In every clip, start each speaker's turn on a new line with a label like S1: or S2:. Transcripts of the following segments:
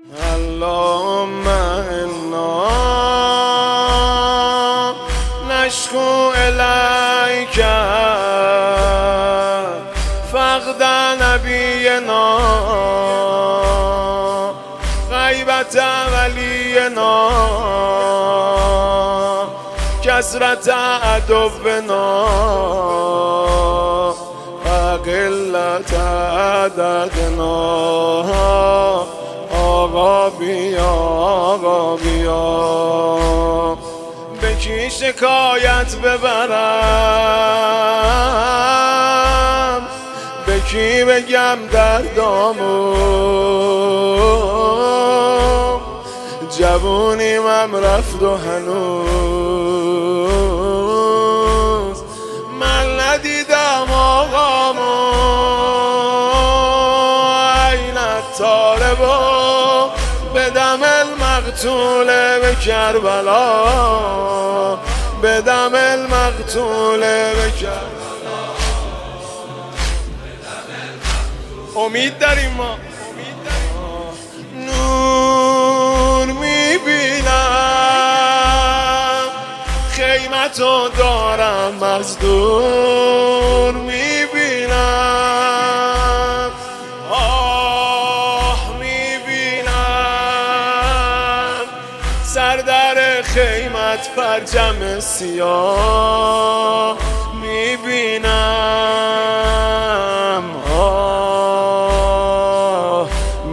S1: اللهم انا نشكو الیک فقد نبینا غیبت ولینا کثرت عدونا قلت عددنا آقا بیا به کی شکایت ببرم، به کی بگم دردامو، جوونیم رفت و هنوز من ندیدم آقامو. این طالبو بدم المقتول به کربلا، بدم المقتول به کربلا. امید داریم ما، نور میبینم خیمتو دارم از دور میبینم، آه میبینم سر در خیمت پرچم سیاه میبینم، آه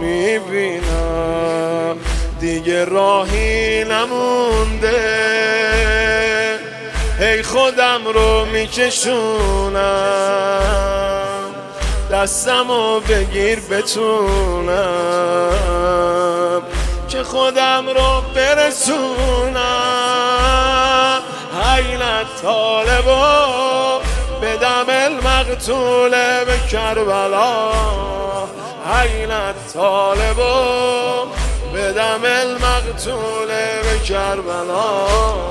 S1: میبینم دیگه راهی نمونده، هی خودم رو میکشونم، دستمو بگیر بتونم که خودم رو برسونم. این طالبو بدم المقتول به کربلا، این طالبو بدم المقتول به کربلا.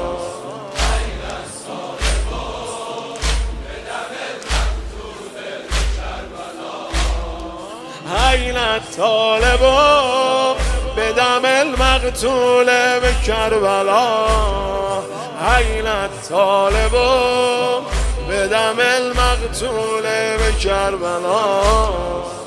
S1: این طالبو بدم المقتول به کربلا، این طالبو بدم المقتول به کربلا.